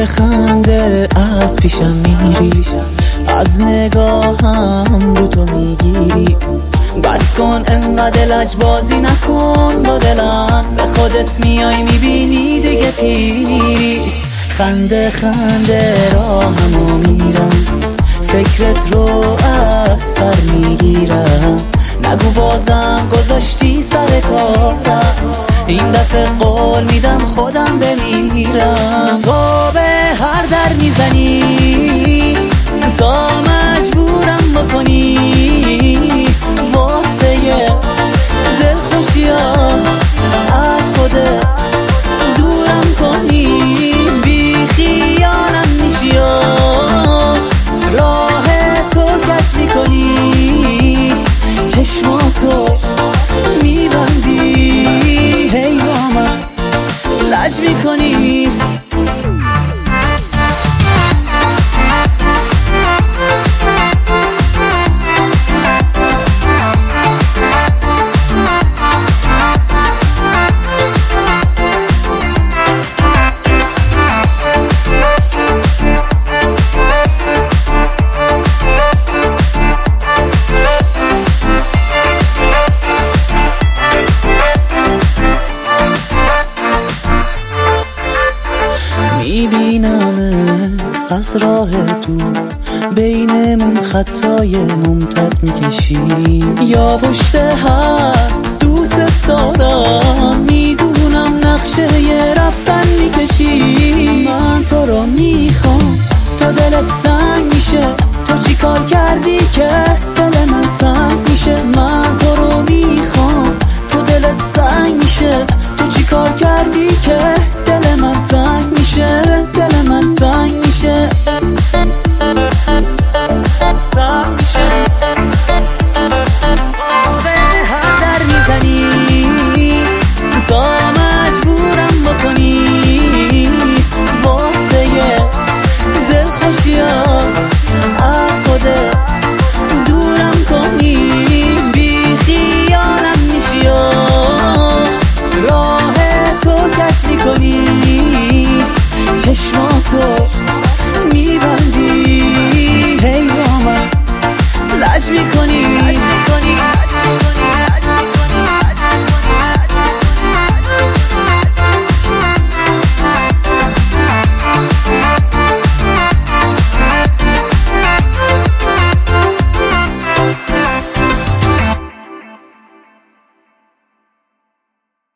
خنده از پیشم میری، از نگاهم رو تو میگیری. بس کن انقدر لجبازی نکن با دلم، به خودت میای میبینی دیگه پیری. خنده خنده راهمو میرم، فکرت رو از سر میگیرم. نگو بازم گذاشتی سر کارم، این دفعه قول میدم خودم بمیرم. تو به هر در میزنی تا مجبورم بکنی، واسه دل خوشیا از خودت دورم کنی. بی خیالم میشی و راه تو کش میکنی، چشماتو میبندی، هی با من لج میکنی. میبینمت از راه دور، بینمون خطای ممتد میکشی. یا پشت هر دوست دارم، میدونم نقشه ی رفتن میکشی. من تو رو میخوام تا دلت سنگ میشه، تو چی کار کردی که دل من تنگ میشه. من تو رو میخوام تو دلت سنگ میشه، تو چی کار کردی که